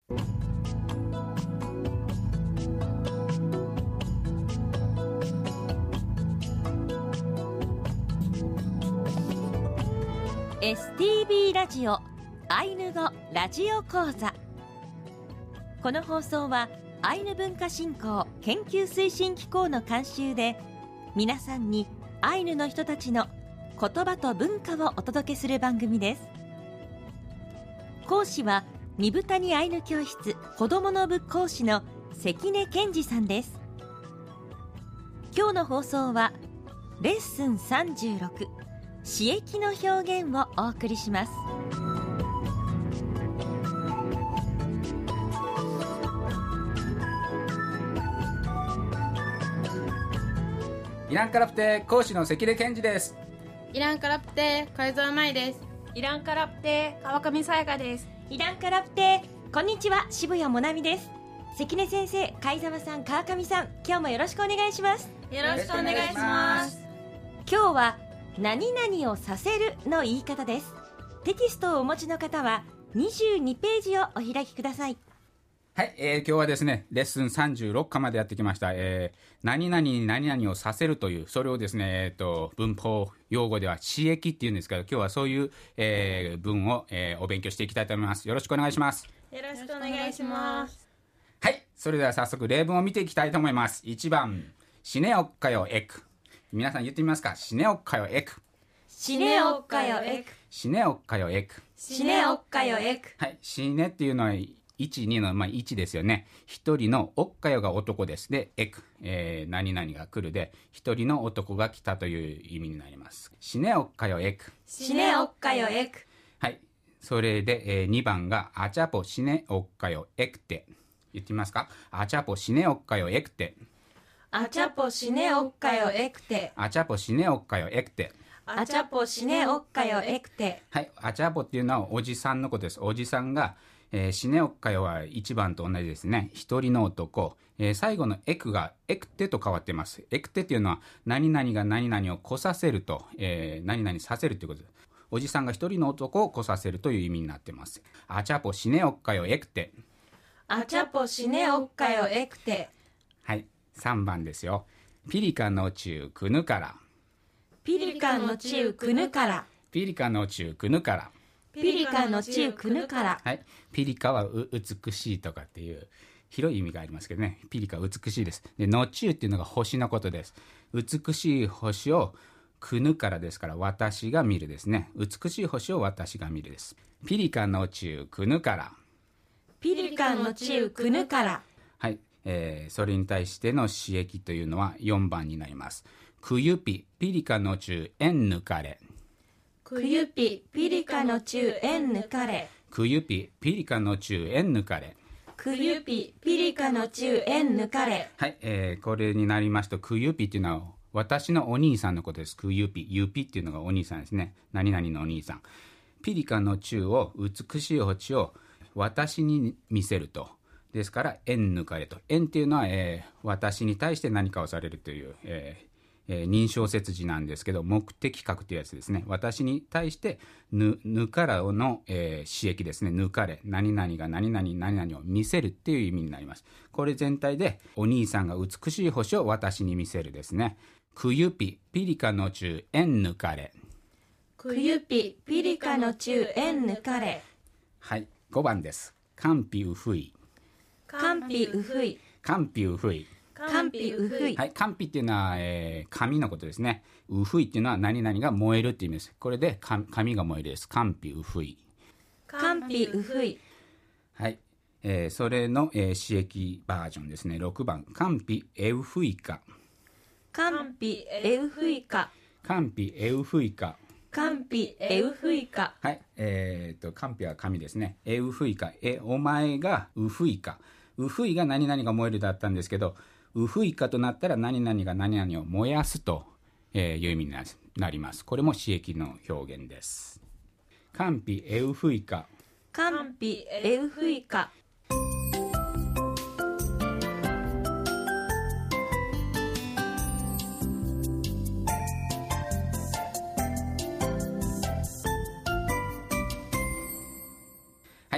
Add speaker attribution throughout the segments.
Speaker 1: STB ラジオアイヌ語ラジオ講座。この放送はアイヌ文化振興研究推進機構の監修で、皆さんにアイヌの人たちの言葉と文化をお届けする番組です。講師は二部谷アイヌ教室子どもの部講師の関根健二さんです。今日の放送はレッスン36、刺激の表現をお送りします。
Speaker 2: イランカラプテ講師の関根健二です。
Speaker 3: イランカラプテ海蔵舞です。
Speaker 4: イランカラプテ川上さやかです。
Speaker 1: イランカラプテこんにちは、渋谷もなみです。関根先生、貝沢さん、川上さん、今日もよろしくお願いします。
Speaker 3: よろしくお願いします。
Speaker 1: 今日は何々をさせるの言い方です。テキストをお持ちの方は22ページをお開きください。
Speaker 2: はい、今日はですね、レッスン36課までやってきました。何々に何々をさせるという、それをですね、文法用語では刺激っていうんですけど、今日はそういう、文を、お勉強していきたいと思います。よろしくお願いします。
Speaker 3: よろしくお願いします。
Speaker 2: はい、それでは早速例文を見ていきたいと思います。1番、シネオッカヨエク。皆さん言ってみますか？シネオッカヨエク。
Speaker 1: シネオッカヨエク。
Speaker 2: シネオッカヨエク。
Speaker 1: シネオッカヨエク。
Speaker 2: はい、シネっていうのは1、2の、1ですよね。一人のオッカヨが男です。で、エク、何々が来るで、一人の男が来たという意味になります。シネオッカヨエク。
Speaker 1: シネオッカヨエク。
Speaker 2: はい。それで、2番が、アチャポシネオッカヨエクテ。言ってみますか？アチャポシネオッカヨエクテ。
Speaker 1: アチャポシネオッカヨエクテ。
Speaker 2: アチャポシネオッカヨエクテ。
Speaker 1: アチャポシネオッカヨエクテ。
Speaker 2: はい。アチャポっていうのはおじさんのことです。おじさんが、シネオッカヨは1番と同じですね。一人の男。最後のエクがエクテと変わっています。エクテっていうのは何々が何々を来させると、何々させるということです。おじさんが一人の男を来させるという意味になっています。アチャポシネオッカヨエクテ。
Speaker 1: アチャポシネオッカヨエクテ。
Speaker 2: はい。3番ですよ。ピリカの中くぬから。
Speaker 1: ピリカの中くぬから。
Speaker 2: ピリカの中くぬから。
Speaker 1: ピリカの中くぬから。
Speaker 2: はい。ピリカは美しいとかっていう広い意味がありますけどね。ピリカは美しいです。で、の中っていうのが星のことです。美しい星をくぬからですから、私が見るですね。美しい星を私が見るです。ピリカの中くぬから。
Speaker 1: ピリカの中くぬから。
Speaker 2: はい。それに対しての刺激というのは4番になります。くゆぴ、ピリカの中えんぬかれ。
Speaker 1: くゆぴ、ピリカの中えんぬかれ。
Speaker 2: くゆぴ、ピリカの中えんぬかれ。
Speaker 1: くゆぴ、ピリカの中えんぬかれ。
Speaker 2: はい。これになりますと、くゆぴっていうのは私のお兄さんのことです。くゆぴ。ゆぴっていうのがお兄さんですね。何々のお兄さん。ピリカの中を、美しい星を私に見せると。ですから、縁抜かれと。縁っていうのは、私に対して何かをされるという、認証説字なんですけど、目的格というやつですね。私に対して、抜からの、刺激ですね。抜かれ。何々が何々、何々を見せるっていう意味になります。これ全体で、お兄さんが美しい星を私に見せるですね。くゆぴ、ピリカの中、縁抜かれ。
Speaker 1: くゆぴ、ピリカの中、縁抜かれ。
Speaker 2: はい、5番です。かんぴうふい。
Speaker 1: かんぴうふい。
Speaker 2: かんぴうふい。
Speaker 1: かんぴうふい。
Speaker 2: はい、かんぴっていうのは、紙のことですね。うふいっていうのは何々が燃えるっていう意味です。これで紙が燃えるです。かんぴうふい。
Speaker 1: かんぴうふい。
Speaker 2: はい、それの、刺激バージョンですね。6番。かんぴえうふいか。
Speaker 1: かんぴえうふいか。
Speaker 2: かんぴえうふいか。
Speaker 1: かんぴえうふいか。
Speaker 2: はい、かんぴは紙ですね。えうふいか。お前がうふいか。うふいが何々が燃えるだったんですけど、うふいかとなったら何々が何々を燃やすという意味になります。これも刺激の表現です。かんぴえうふいか。
Speaker 1: かんぴえうふいか。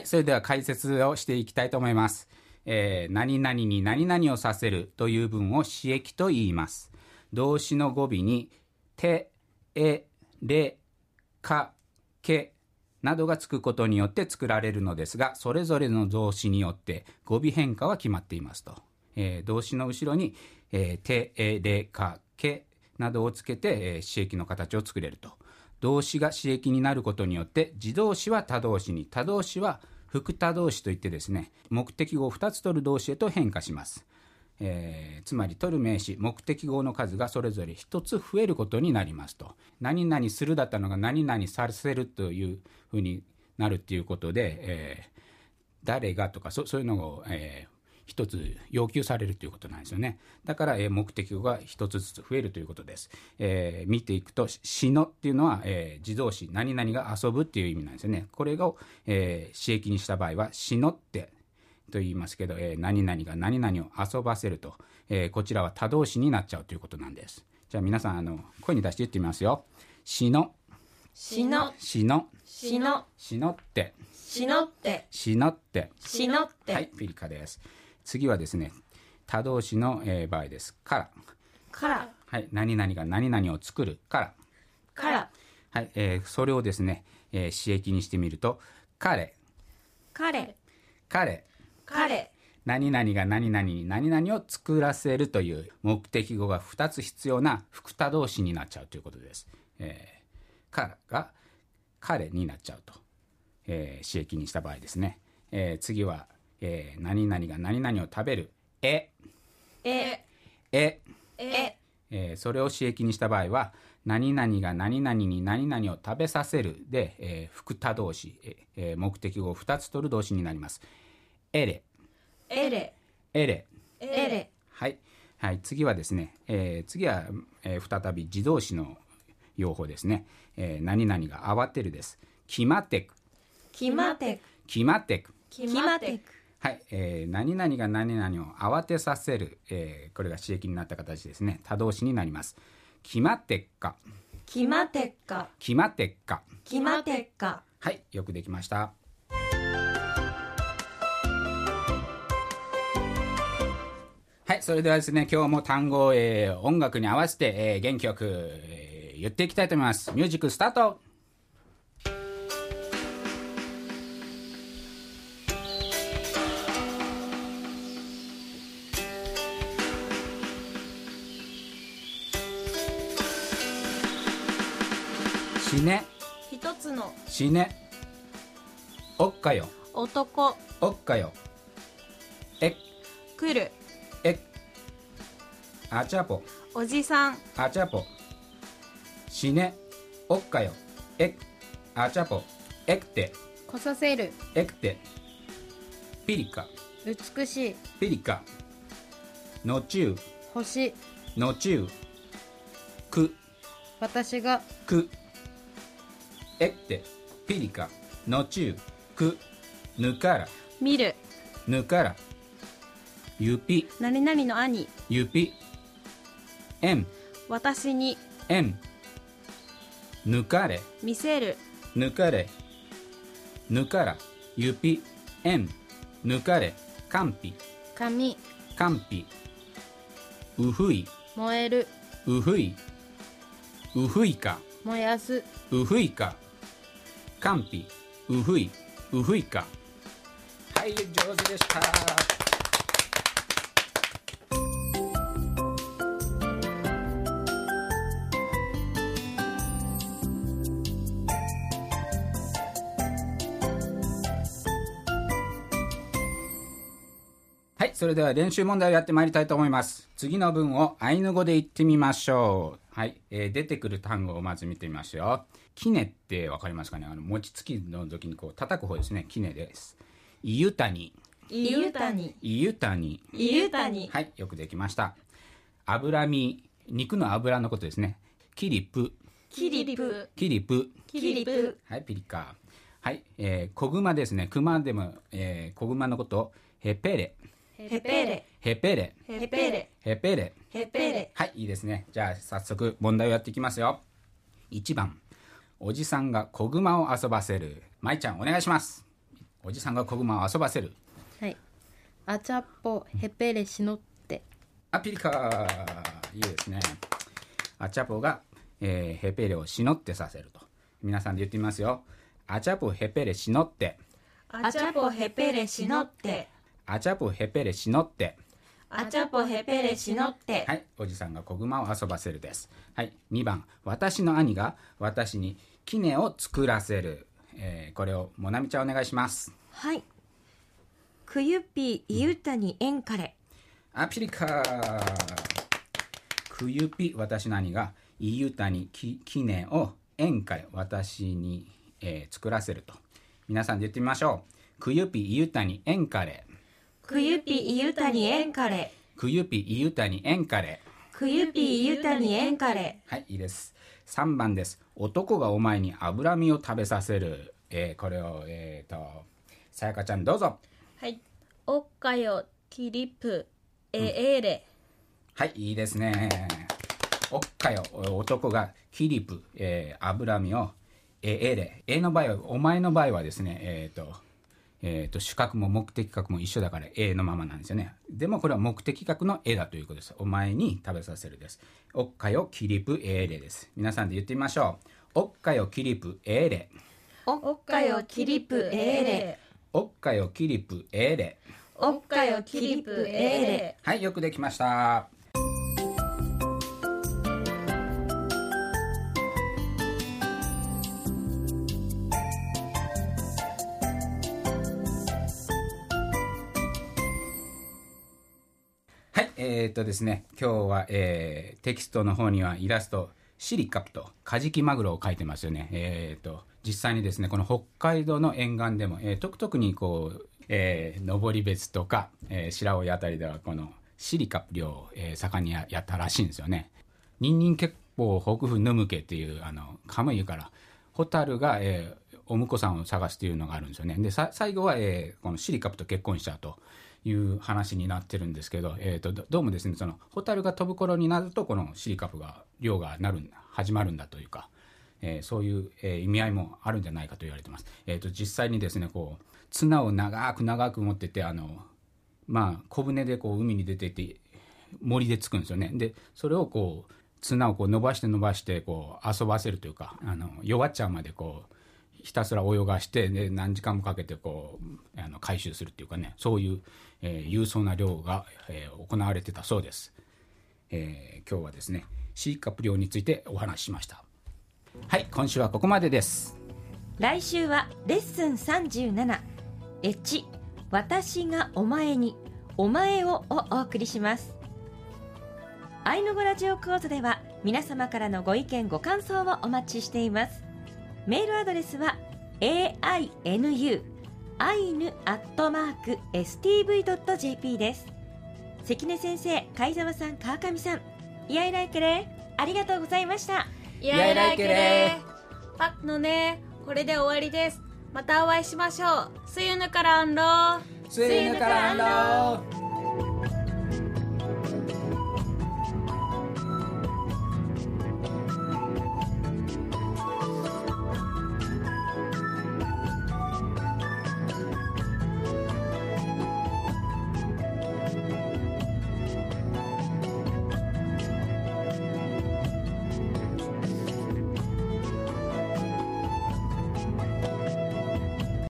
Speaker 2: それでは解説をしていきたいと思います。何々に何々をさせるという文を詞液と言います。動詞の語尾にて、れ、か、けなどがつくことによって作られるのですが、それぞれの動詞によって語尾変化は決まっていますと。動詞の後ろにて、れ、か、けなどをつけて詞液の形を作れると。動詞が詞液になることによって自動詞は他動詞に、他動詞は副他動詞といってですね、目的語を2つ取る動詞へと変化します。つまり取る名詞、目的語の数がそれぞれ1つ増えることになりますと。何々するだったのが何々させるというふうになるっていうことで、誰がとかそういうのを、一つ要求されるということなんですよね。だから、目的語が一つずつ増えるということです。見ていくと、しのっていうのは、自動詞、何々が遊ぶっていう意味なんですよね。これを、詞液にした場合は、しのってと言いますけど、何々が何々を遊ばせると、こちらは他動詞になっちゃうということなんです。じゃあ皆さん、声に出して言ってみますよ。しの、
Speaker 3: しの、
Speaker 2: しの、
Speaker 3: しの、
Speaker 2: しのって、
Speaker 3: しのって、
Speaker 2: しのって、
Speaker 3: しのって。
Speaker 2: はい、ピリカです。次はですね、他動詞の、場合です。から。
Speaker 3: から、
Speaker 2: はい、何々が何々を作るから。
Speaker 3: から、
Speaker 2: はい、それをですね、詞液にしてみると、彼、
Speaker 3: 彼、
Speaker 2: 彼、
Speaker 3: 彼、
Speaker 2: 何々が何々に何々を作らせるという目的語が2つ必要な副他動詞になっちゃうということです。からが彼になっちゃうと、詞液にした場合ですね。次は、何々が何々を食べる。それを詞液にした場合は、何々が何々に何々を食べさせるで、副他動詞、目的語を2つ取る動詞になります。エレ、
Speaker 3: エレ、
Speaker 2: エレ。
Speaker 3: エレ。
Speaker 2: はい、はい、次はですね、次は、再び自動詞の用法ですね。何々が慌てるです。きまってく、
Speaker 3: きまてく、
Speaker 2: きまってく。
Speaker 3: きまてく。
Speaker 2: はい、何々が何々を慌てさせる、これが詞液になった形ですね。他動詞になります。きまってっか、
Speaker 3: きまてっか、
Speaker 2: きまってっか。
Speaker 3: きまてっか。
Speaker 2: はい、よくできました。はい、それではですね、今日も単語を、音楽に合わせて、元気よく、言っていきたいと思います。ミュージックスタート。死ね、
Speaker 3: 一つの
Speaker 2: 死ね、おっかよ、
Speaker 3: 男、
Speaker 2: おっかよ、え、
Speaker 3: 来る、
Speaker 2: え、あちゃぽ、
Speaker 3: おじさん、
Speaker 2: あちゃぽ、死ね、おっかよ、え、あちゃぽ、えくて、
Speaker 3: 来させる、
Speaker 2: えくて、ピリカ、
Speaker 3: 美しい、
Speaker 2: ピリカ、のちゅう、
Speaker 3: 星、
Speaker 2: のちゅう、く、
Speaker 3: 私が、
Speaker 2: く、えくて、ピリカ、のちゅう、く、ぬから、
Speaker 3: 見る、
Speaker 2: ぬから、ゆぴ、
Speaker 3: 何々の兄、
Speaker 2: ゆぴ、えん、
Speaker 3: 私に、
Speaker 2: えん、ぬかれ、
Speaker 3: 見せる、
Speaker 2: ぬかれ、ぬからゆぴ、えん、ぬかれ、かんぴ、
Speaker 3: 髪、
Speaker 2: かんぴ、うふい、
Speaker 3: 燃える、
Speaker 2: うふい、うふいか、
Speaker 3: 燃やす、
Speaker 2: うふいか、かんぴ、うふい、うふいか。はい、上手でした。はい、それでは練習問題をやってまいりたいと思います。次の文をアイヌ語で言ってみましょう。はい、出てくる単語をまず見てみますよ。きねってわかりますかね。餅つきの時にこう叩く方ですね。きねです。いゆたに、
Speaker 3: いゆたに、
Speaker 2: いゆたに。
Speaker 3: いゆたに、
Speaker 2: はい、よくできました。脂身、肉の脂のことですね。きりぷ、
Speaker 3: きりぷ、
Speaker 2: きりぷ。
Speaker 3: きりぷ、
Speaker 2: はい、ピリカ。はい、子熊ですね。熊でも、子熊のことをヘペレ、
Speaker 3: へぺれ、
Speaker 2: ヘペレ、
Speaker 3: へぺれ、
Speaker 2: ヘペレ。
Speaker 3: へぺれ。
Speaker 2: はい、いいですね。じゃあ早速問題をやっていきますよ。1番、おじさんが子熊を遊ばせる。まいちゃんお願いします。 おじさんが子熊を遊ばせる。
Speaker 3: はい。あちゃっぽへぺれしのって。
Speaker 2: あ、ピリカいいですね。あちゃぽが、へぺれをしのってさせると。皆さんで言ってみますよ。あちゃぽへぺれしのって。
Speaker 3: あちゃぽへぺれしのって。
Speaker 2: あちゃぽへぺれしのって。
Speaker 3: あちゃぽへぺれしのって。
Speaker 2: はい、おじさんが子熊を遊ばせるです。はい、2番、私の兄が私に杵を作らせる。これをもなみちゃんお願いします。
Speaker 1: はい。くゆぴいゆたにえんかれ。
Speaker 2: あ、ピリカくゆぴ私の兄がいゆたに杵をえんかれ私に、作らせると。皆さんで言ってみましょう。くゆぴいゆたにえんかれ。
Speaker 3: くゆぴいゆたにえんかれ。
Speaker 2: くゆぴいゆたにえんかれ。
Speaker 3: くゆぴいゆたにえんかれ。
Speaker 2: はい、いいです。3番です。男がお前に脂身を食べさせる。これをさやかちゃんどうぞ。
Speaker 4: はい。おっかよキリプえれ。
Speaker 2: はい、いいですね。おっかよ男がキリプ、脂身をれ。の場合はお前の場合はですね主格も目的格も一緒だから のままなんですよね。でもこれは目的格のだということです。お前に食べさせるです。おっかよキリプれです。皆さんで言ってみましょう。おっかよキリプれ。
Speaker 3: おっかよキリプれ。
Speaker 2: おっかよキリプれ。
Speaker 3: おっかよキリプれ。
Speaker 2: はい、よくできました。はい、ですね、今日は、テキストの方にはイラストシリカプとカジキマグロを描いてますよね。実際にですねこの北海道の沿岸でも、特にこう、登別とか、白老あたりではこのシリカプ漁、盛んに やったらしいんですよね。ニンニン結構北府ヌムケっていうカムイからホタルが、お婿さんを探すっていうのがあるんですよね。で最後は、このシリカプと結婚したという話になってるんですけど、どうもですねそのホタルが飛ぶ頃になるとこのシリカプが漁が始まるんだというか、そういう、意味合いもあるんじゃないかと言われてます。実際にですねこう綱を長く持ってて小舟でこう海に出ていって森でつくんですよね。でそれをこう綱をこう伸ばしてこう遊ばせるというか弱っちゃうまでこうひたすら泳がしてで何時間もかけてこう回収するっていうかね、そういう、勇壮な漁が、行われてたそうです。今日はですねシーカップ漁についてお話ししました。はい、今週はここまでです。
Speaker 1: 来週はレッスン37エチ私がお前にお前をお送りします。アイヌ語ラジオ講座では皆様からのご意見ご感想をお待ちしています。メールアドレスは ainu@stv.jp です。関根先生、貝澤さん、川上さん、イヤイライケレありがとうございました。
Speaker 4: イヤイライケレパッのね、これで終わりです。またお会いしましょう。See you ぬからんろ。
Speaker 2: See you ぬからんろ。